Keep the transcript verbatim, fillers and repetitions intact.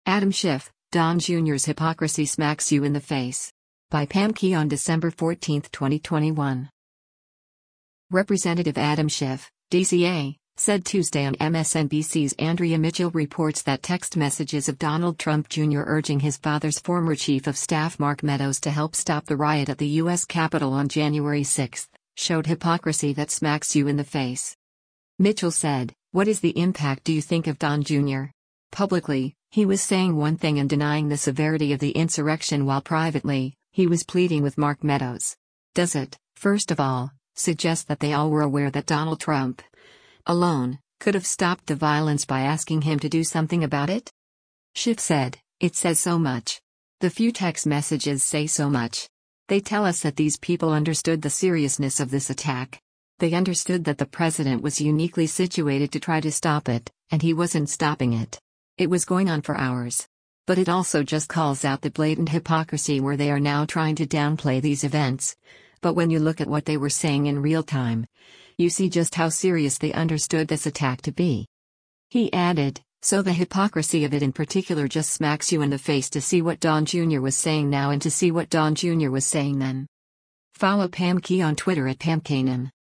Adam Schiff, Don Junior's hypocrisy smacks you in the face. By Pam Key on December fourteenth, twenty twenty-one. Representative Adam Schiff, D C A, said Tuesday on M S N B C's Andrea Mitchell reports that text messages of Donald Trump Junior urging his father's former chief of staff Mark Meadows to help stop the riot at the U S Capitol on January sixth, showed hypocrisy that smacks you in the face. Mitchell said, "What is the impact do you think of Don Junior? Publicly, he was saying one thing and denying the severity of the insurrection while privately, he was pleading with Mark Meadows. Does it, first of all, suggest that they all were aware that Donald Trump alone could have stopped the violence by asking him to do something about it?" Schiff said, "It says so much. The few text messages say so much. They tell us that these people understood the seriousness of this attack. They understood that the president was uniquely situated to try to stop it, and he wasn't stopping it. It was going on for hours. But it also just calls out the blatant hypocrisy where they are now trying to downplay these events. But when you look at what they were saying in real time, you see just how serious they understood this attack to be." He added, "So the hypocrisy of it in particular just smacks you in the face to see what Don Junior was saying now and to see what Don Junior was saying then." Follow Pam Key on Twitter at Pam Kanan.